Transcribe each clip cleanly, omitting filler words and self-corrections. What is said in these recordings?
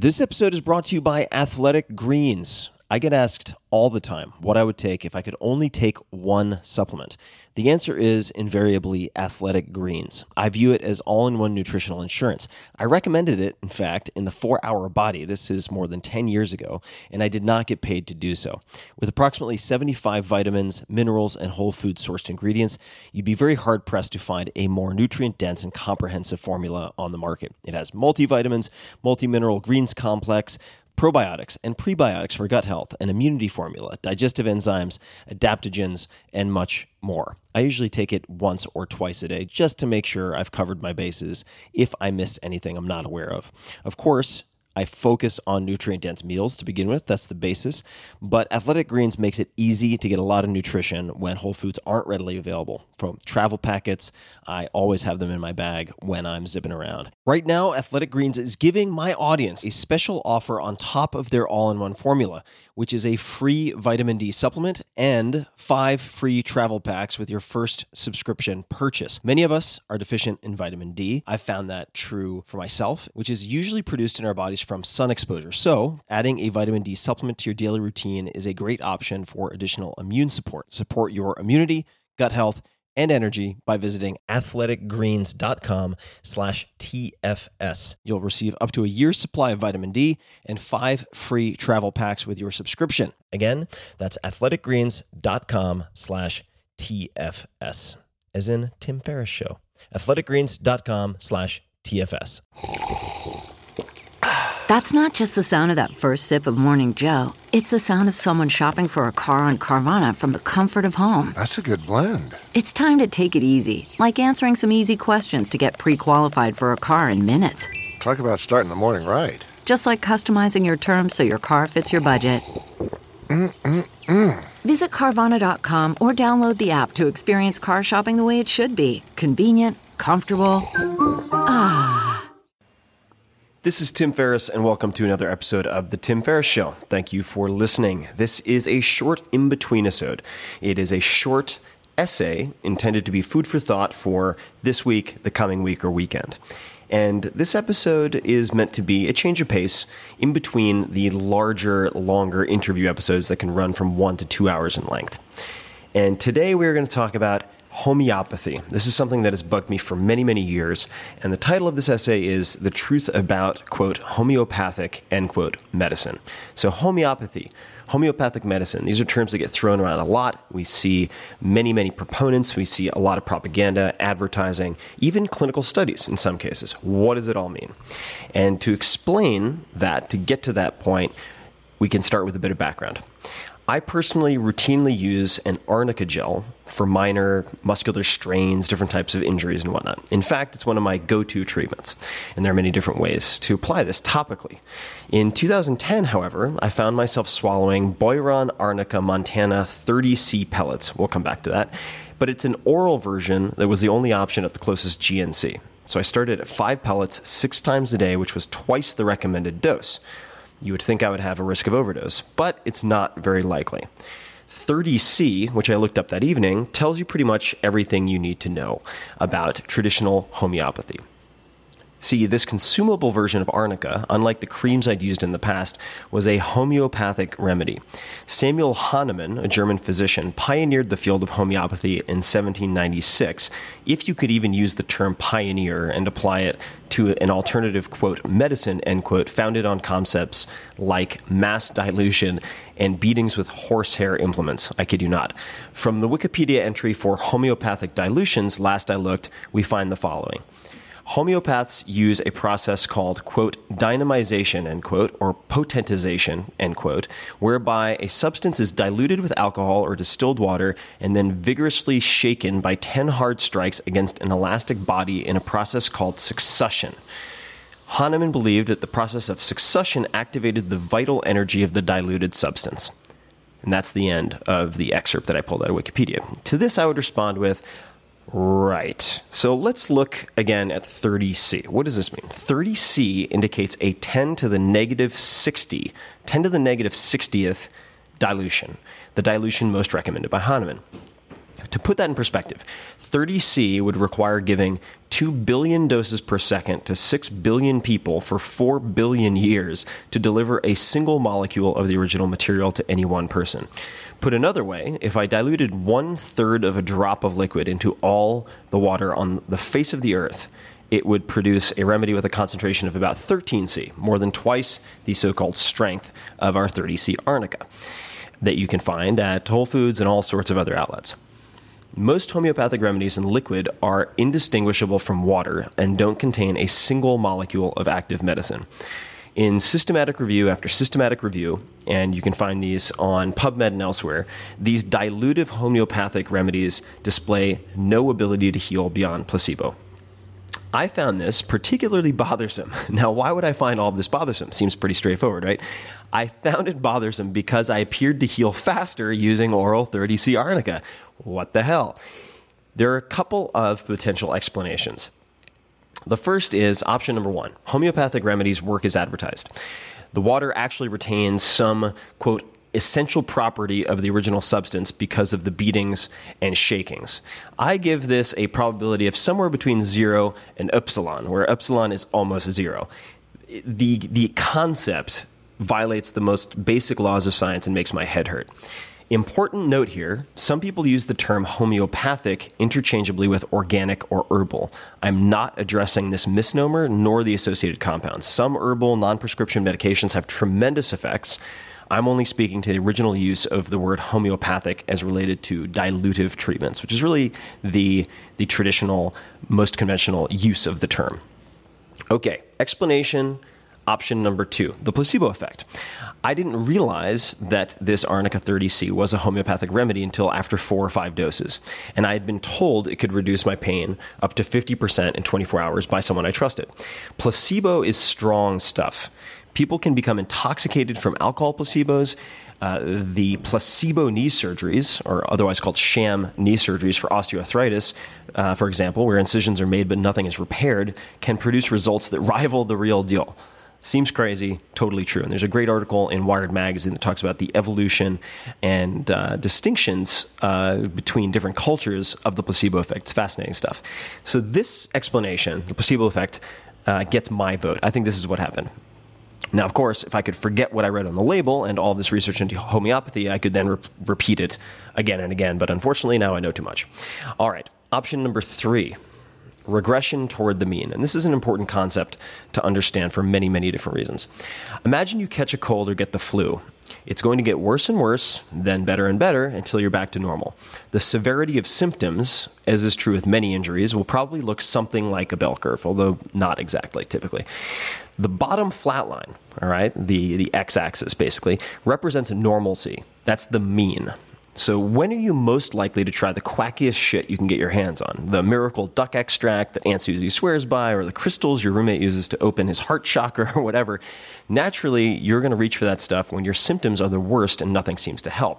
This episode is brought to you by Athletic Greens. I get asked all the time what I would take if I could only take one supplement. The answer is invariably Athletic Greens. I view it as all-in-one nutritional insurance. I recommended it, in fact, in the 4-Hour Body. This is more than 10 years ago, and I did not get paid to do so. With approximately 75 vitamins, minerals, and whole food-sourced ingredients, you'd be very hard-pressed to find a more nutrient-dense and comprehensive formula on the market. It has multivitamins, multi-mineral greens complex, probiotics and prebiotics for gut health, an immunity formula, digestive enzymes, adaptogens, and much more. I usually take it once or twice a day just to make sure I've covered my bases if I missed anything I'm not aware of. Of course, I focus on nutrient-dense meals to begin with. That's the basis. But Athletic Greens makes it easy to get a lot of nutrition when whole foods aren't readily available. From travel packets, I always have them in my bag when I'm zipping around. Right now, Athletic Greens is giving my audience a special offer on top of their all-in-one formula, which is a free vitamin D supplement and 5 free travel packs with your first subscription purchase. Many of us are deficient in vitamin D. I've found that true for myself, which is usually produced in our bodies from sun exposure. So, adding a vitamin D supplement to your daily routine is a great option for additional immune support. Support your immunity, gut health, and energy by visiting athleticgreens.com/TFS. You'll receive up to a year's supply of vitamin D and 5 free travel packs with your subscription. Again, that's athleticgreens.com/TFS, as in Tim Ferriss Show. athleticgreens.com/TFS. That's not just the sound of that first sip of Morning Joe. It's the sound of someone shopping for a car on Carvana from the comfort of home. That's a good blend. It's time to take it easy, like answering some easy questions to get pre-qualified for a car in minutes. Talk about starting the morning right. Just like customizing your terms so your car fits your budget. Visit Carvana.com or download the app to experience car shopping the way it should be. Convenient, comfortable. This is Tim Ferriss, and welcome to another episode of The Tim Ferriss Show. Thank you for listening. This is a short in-between episode. It is a short essay intended to be food for thought for this week, the coming week, or weekend. And this episode is meant to be a change of pace in between the larger, longer interview episodes that can run from 1 to 2 hours in length. And today we're going to talk about homeopathy. This is something that has bugged me for many, many years, and the title of this essay is The Truth About, quote, homeopathic, end quote, medicine. So homeopathy, homeopathic medicine, these are terms that get thrown around a lot. We see many, many proponents. We see a lot of propaganda, advertising, even clinical studies in some cases. What does it all mean? And to explain that, to get to that point, we can start with a bit of background. I personally routinely use an arnica gel for minor muscular strains, different types of injuries and whatnot. In fact, it's one of my go-to treatments, and there are many different ways to apply this topically. In 2010, however, I found myself swallowing Boiron Arnica Montana 30C pellets. We'll come back to that. But it's an oral version that was the only option at the closest GNC. So I started at 5 pellets 6 times a day, which was twice the recommended dose. You would think I would have a risk of overdose, but it's not very likely. 30C, which I looked up that evening, tells you pretty much everything you need to know about traditional homeopathy. See, this consumable version of arnica, unlike the creams I'd used in the past, was a homeopathic remedy. Samuel Hahnemann, a German physician, pioneered the field of homeopathy in 1796, if you could even use the term pioneer and apply it to an alternative, quote, medicine, end quote, founded on concepts like mass dilution and beatings with horsehair implements. I kid you not. From the Wikipedia entry for homeopathic dilutions, last I looked, we find the following. Homeopaths use a process called, quote, dynamization, end quote, or potentization, end quote, whereby a substance is diluted with alcohol or distilled water and then vigorously shaken by 10 hard strikes against an elastic body in a process called succussion. Hahnemann believed that the process of succussion activated the vital energy of the diluted substance. And that's the end of the excerpt that I pulled out of Wikipedia. To this, I would respond with, right. So let's look again at 30C. What does this mean? 30C indicates a 10 to the negative 60th dilution, the dilution most recommended by Hahnemann. To put that in perspective, 30C would require giving 2 billion doses per second to 6 billion people for 4 billion years to deliver a single molecule of the original material to any one person. Put another way, if I diluted 1/3 of a drop of liquid into all the water on the face of the earth, it would produce a remedy with a concentration of about 13C, more than twice the so-called strength of our 30C arnica that you can find at Whole Foods and all sorts of other outlets. Most homeopathic remedies in liquid are indistinguishable from water and don't contain a single molecule of active medicine. In systematic review after systematic review, and you can find these on PubMed and elsewhere, these dilutive homeopathic remedies display no ability to heal beyond placebo. I found this particularly bothersome. Now, why would I find all of this bothersome? Seems pretty straightforward, right? I found it bothersome because I appeared to heal faster using oral 30C arnica. What the hell? There are a couple of potential explanations. The first is option number 1. Homeopathic remedies work as advertised. The water actually retains some, quote, essential property of the original substance because of the beatings and shakings. I give this a probability of somewhere between 0 and epsilon, where epsilon is almost 0. The concept violates the most basic laws of science and makes my head hurt. Important note here, some people use the term homeopathic interchangeably with organic or herbal. I'm not addressing this misnomer nor the associated compounds. Some herbal non-prescription medications have tremendous effects. I'm only speaking to the original use of the word homeopathic as related to dilutive treatments, which is really the traditional, most conventional use of the term. Okay, explanation. Option number 2, the placebo effect. I didn't realize that this Arnica 30C was a homeopathic remedy until after 4 or 5 doses, and I had been told it could reduce my pain up to 50% in 24 hours by someone I trusted. Placebo is strong stuff. People can become intoxicated from alcohol placebos. The placebo knee surgeries, or otherwise called sham knee surgeries for osteoarthritis, for example, where incisions are made but nothing is repaired, can produce results that rival the real deal. Seems crazy, totally true. And there's a great article in Wired Magazine that talks about the evolution and distinctions between different cultures of the placebo effect. It's fascinating stuff. So this explanation, the placebo effect, gets my vote. I think this is what happened. Now, of course, if I could forget what I read on the label and all this research into homeopathy, I could then repeat it again and again. But unfortunately, now I know too much. All right, option number 3. Regression toward the mean. And this is an important concept to understand for many, many different reasons. Imagine you catch a cold or get the flu. It's going to get worse and worse, then better and better, until you're back to normal. The severity of symptoms, as is true with many injuries, will probably look something like a bell curve, although not exactly, typically. The bottom flat line, all right, the x-axis basically, represents normalcy. That's the mean. So when are you most likely to try the quackiest shit you can get your hands on? The miracle duck extract that Aunt Susie swears by, or the crystals your roommate uses to open his heart chakra, or whatever. Naturally, you're going to reach for that stuff when your symptoms are the worst and nothing seems to help.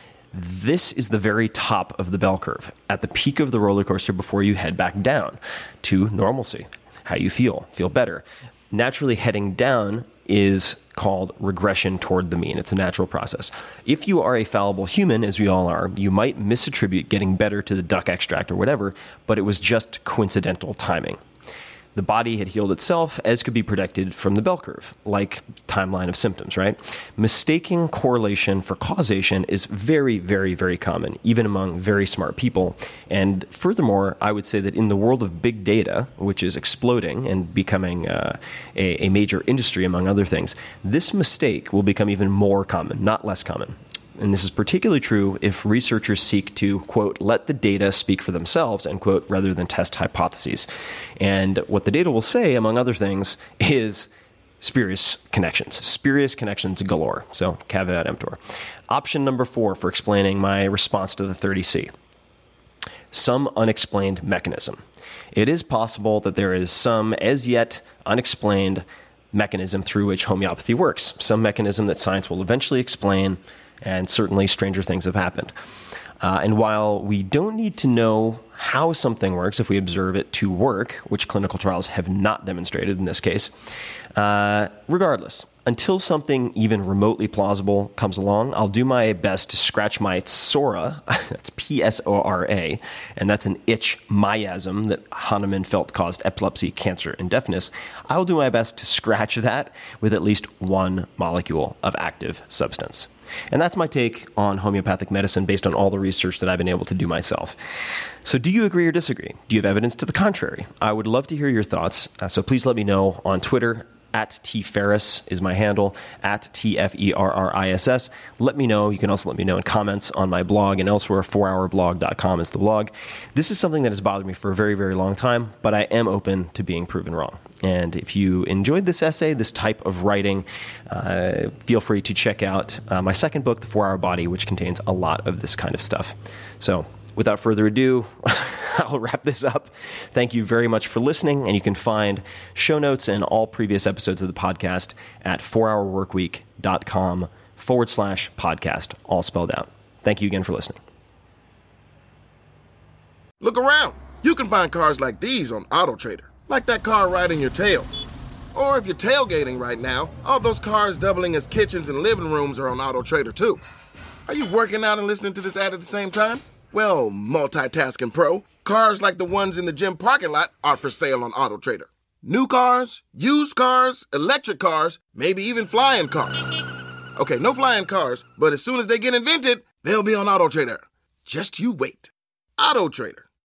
This is the very top of the bell curve, at the peak of the roller coaster before you head back down to normalcy. How you feel better. Naturally, heading down is called regression toward the mean. It's a natural process. If you are a fallible human, as we all are, you might misattribute getting better to the duck extract or whatever, but it was just coincidental timing. The body had healed itself, as could be predicted from the bell curve, like timeline of symptoms, right? Mistaking correlation for causation is very, very, very common, even among very smart people. And furthermore, I would say that in the world of big data, which is exploding and becoming a major industry, among other things, this mistake will become even more common, not less common. And this is particularly true if researchers seek to, quote, let the data speak for themselves, end quote, rather than test hypotheses. And what the data will say, among other things, is spurious connections galore. So caveat emptor. Option number 4 for explaining my response to the 30C. Some unexplained mechanism. It is possible that there is some as yet unexplained mechanism through which homeopathy works. Some mechanism that science will eventually explain, and certainly stranger things have happened. And while we don't need to know how something works if we observe it to work, which clinical trials have not demonstrated in this case, regardless, until something even remotely plausible comes along, I'll do my best to scratch my psora, that's P-S-O-R-A, and that's an itch miasm that Hahnemann felt caused epilepsy, cancer, and deafness. I'll do my best to scratch that with at least one molecule of active substance. And that's my take on homeopathic medicine based on all the research that I've been able to do myself. So do you agree or disagree? Do you have evidence to the contrary? I would love to hear your thoughts. So please let me know on Twitter. At tferriss is my handle, at TFERRISS. Let me know. You can also let me know in comments on my blog and elsewhere. 4hourblog.com is the blog. This is something that has bothered me for a very, very long time, but I am open to being proven wrong. And if you enjoyed this essay, this type of writing, feel free to check out my second book, The 4-Hour Body, which contains a lot of this kind of stuff. So without further ado, I'll wrap this up. Thank you very much for listening, and you can find show notes and all previous episodes of the podcast at 4hourworkweek.com/podcast, all spelled out. Thank you again for listening. Look around. You can find cars like these on AutoTrader, like that car riding your tail. Or if you're tailgating right now, all those cars doubling as kitchens and living rooms are on AutoTrader too. Are you working out and listening to this ad at the same time? Well, multitasking pro, cars like the ones in the gym parking lot are for sale on AutoTrader. New cars, used cars, electric cars, maybe even flying cars. Okay, no flying cars, but as soon as they get invented, they'll be on AutoTrader. Just you wait. AutoTrader.